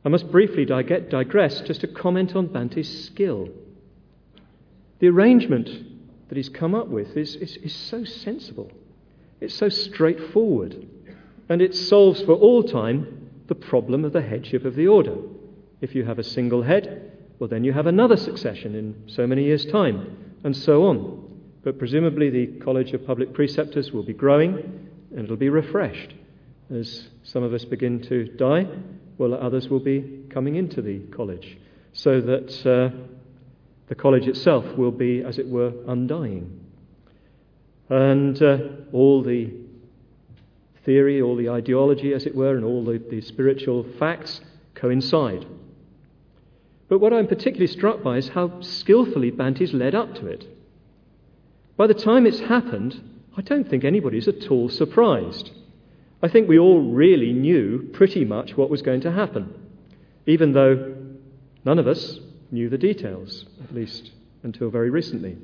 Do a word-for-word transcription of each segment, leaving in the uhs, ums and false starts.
I must briefly dig- digress just to comment on Bante's skill. The arrangement that he's come up with is, is, is so sensible. It's so straightforward. And it solves for all time the problem of the headship of the order. If you have a single head, well, then you have another succession in so many years' time, and so on. But presumably the College of Public Preceptors will be growing, and it'll be refreshed. As some of us begin to die, well, others will be coming into the college, so that uh, the college itself will be, as it were, undying. And uh, all the theory, all the ideology, as it were, and all the, the spiritual facts coincide. But what I'm particularly struck by is how skillfully Bante's led up to it. By the time it's happened, I don't think anybody's at all surprised. I think we all really knew pretty much what was going to happen, even though none of us knew the details, at least until very recently.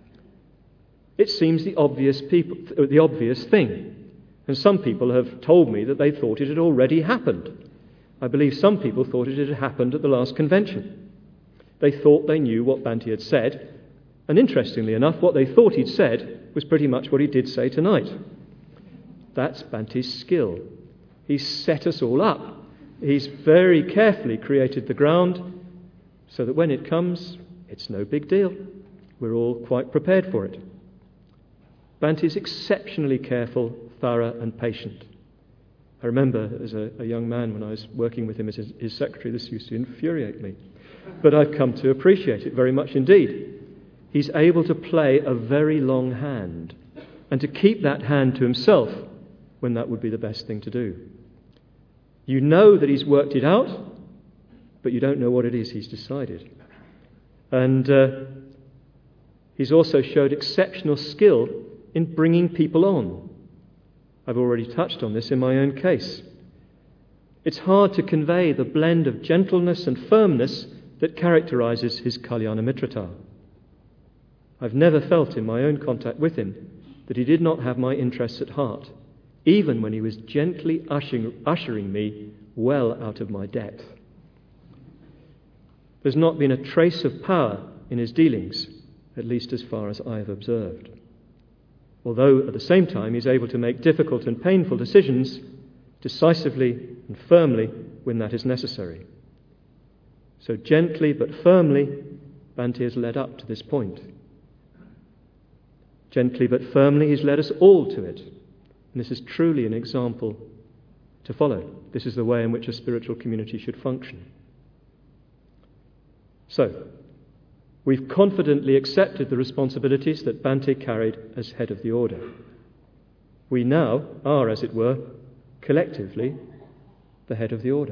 It seems the obvious people, the obvious thing. And some people have told me that they thought it had already happened. I believe some people thought it had happened at the last convention. They thought they knew what Bante had said, and interestingly enough, what they thought he'd said was pretty much what he did say tonight. That's Bante's skill. He's set us all up. He's very carefully created the ground so that when it comes, it's no big deal. We're all quite prepared for it. Bante's exceptionally careful, thorough and patient. I remember as a, a young man when I was working with him as his, his secretary, this used to infuriate me. But I've come to appreciate it very much indeed. He's able to play a very long hand and to keep that hand to himself when that would be the best thing to do. You know that he's worked it out, but you don't know what it is he's decided. And uh, he's also showed exceptional skill in bringing people on. I've already touched on this in my own case. It's hard to convey the blend of gentleness and firmness that characterizes his Kalyana Mitrata. I've never felt in my own contact with him that he did not have my interests at heart, even when he was gently ushering, ushering me well out of my depth. There's not been a trace of power in his dealings, at least as far as I have observed. Although at the same time he's able to make difficult and painful decisions decisively and firmly when that is necessary. So gently but firmly, Bante has led up to this point. Gently but firmly, he's led us all to it. And this is truly an example to follow. This is the way in which a spiritual community should function. So, we've confidently accepted the responsibilities that Bante carried as head of the order. We now are, as it were, collectively the head of the order.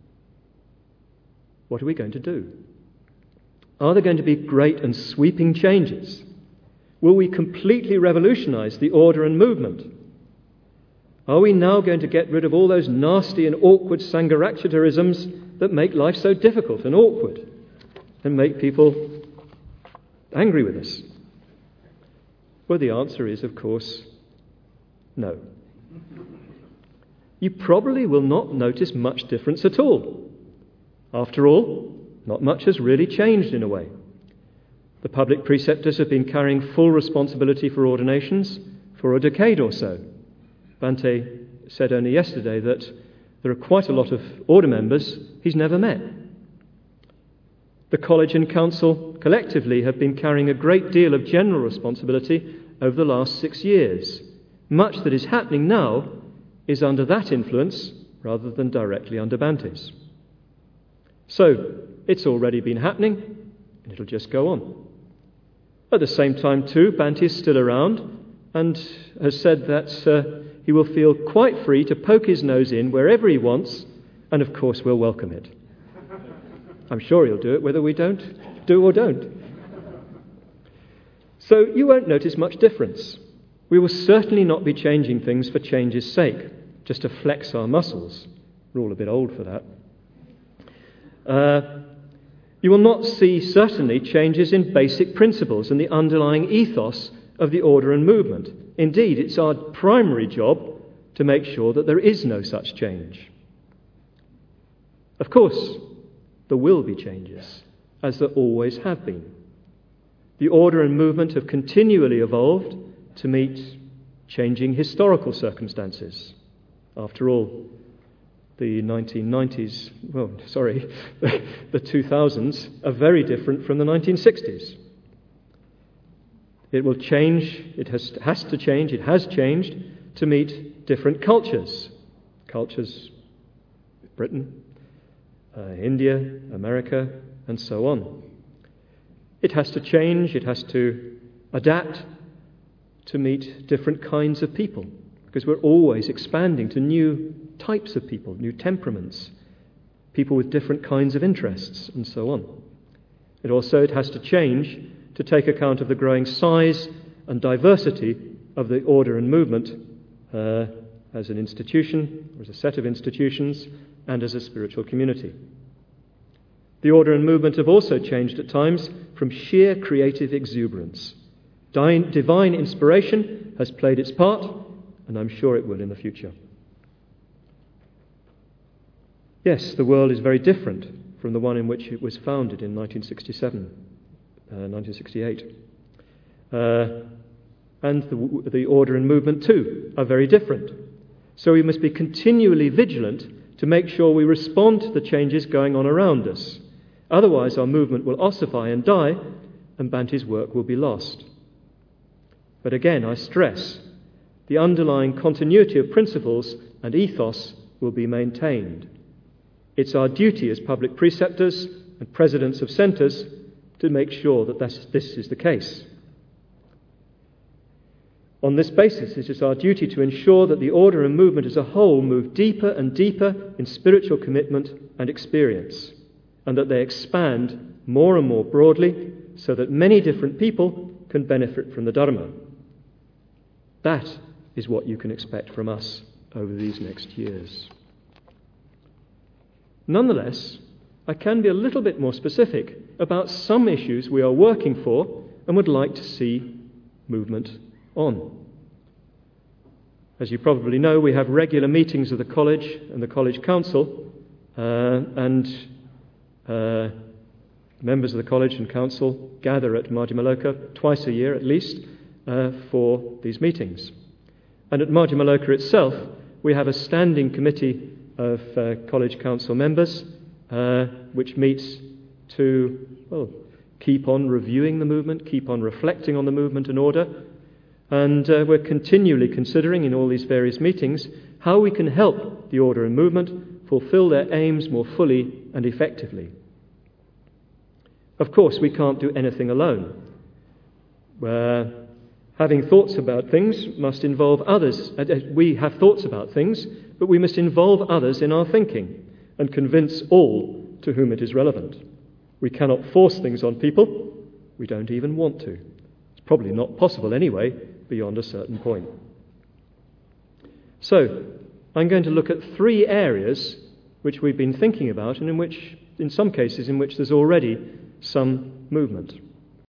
What are we going to do? Are there going to be great and sweeping changes? Will we completely revolutionize the order and movement? Are we now going to get rid of all those nasty and awkward Sangharakshitarisms that make life so difficult and awkward and make people angry with us? Well, the answer is, of course, no. You probably will not notice much difference at all. After all, not much has really changed in a way. The public preceptors have been carrying full responsibility for ordinations for a decade or so. Bante said only yesterday that there are quite a lot of order members he's never met. The college and council collectively have been carrying a great deal of general responsibility over the last six years. Much that is happening now is under that influence rather than directly under Bante's. So, it's already been happening, and it'll just go on. At the same time, too, Bante is still around and has said that uh, he will feel quite free to poke his nose in wherever he wants, and of course we'll welcome it. I'm sure he'll do it whether we don't do or don't. So you won't notice much difference. We will certainly not be changing things for change's sake, just to flex our muscles. We're all a bit old for that. Uh, you will not see, certainly, changes in basic principles and the underlying ethos of the order and movement. Indeed, it's our primary job to make sure that there is no such change. Of course, there will be changes, as there always have been. The order and movement have continually evolved to meet changing historical circumstances. After all, the nineteen nineties, well, sorry, the two thousands are very different from the nineteen sixties. It will change, it has, has to change, it has changed to meet different cultures. Cultures, Britain, uh, India, America, and so on. It has to change, it has to adapt to meet different kinds of people, because we're always expanding to new types of people, new temperaments, people with different kinds of interests, and so on. It also it has to change to take account of the growing size and diversity of the order and movement uh, as an institution, or as a set of institutions, and as a spiritual community. The order and movement have also changed at times from sheer creative exuberance. Divine inspiration has played its part, and I'm sure it will in the future. Yes, the world is very different from the one in which it was founded in nineteen sixty-seven, uh, nineteen sixty-eight. Uh, and the, the order and movement, too, are very different. So we must be continually vigilant to make sure we respond to the changes going on around us. Otherwise, our movement will ossify and die, and Bante's work will be lost. But again, I stress, the underlying continuity of principles and ethos will be maintained. It's our duty as public preceptors and presidents of centres to make sure that this, this is the case. On this basis, it is our duty to ensure that the order and movement as a whole move deeper and deeper in spiritual commitment and experience, and that they expand more and more broadly so that many different people can benefit from the Dharma. That is what you can expect from us over these next years. Nonetheless, I can be a little bit more specific about some issues we are working for and would like to see movement on. As you probably know, we have regular meetings of the college and the college council, uh, and uh, members of the college and council gather at Madhyamaloka twice a year at least uh, for these meetings. And at Madhyamaloka itself, we have a standing committee of uh, college council members, uh, which meets to, well, keep on reviewing the movement, keep on reflecting on the movement and order. And uh, we're continually considering in all these various meetings how we can help the order and movement fulfill their aims more fully and effectively. Of course, we can't do anything alone. Uh, having thoughts about things must involve others. We have thoughts about things, but we must involve others in our thinking and convince all to whom it is relevant. We cannot force things on people. We don't even want to. It's probably not possible anyway, beyond a certain point. So, I'm going to look at three areas which we've been thinking about and in which, in some cases, in which there's already some movement.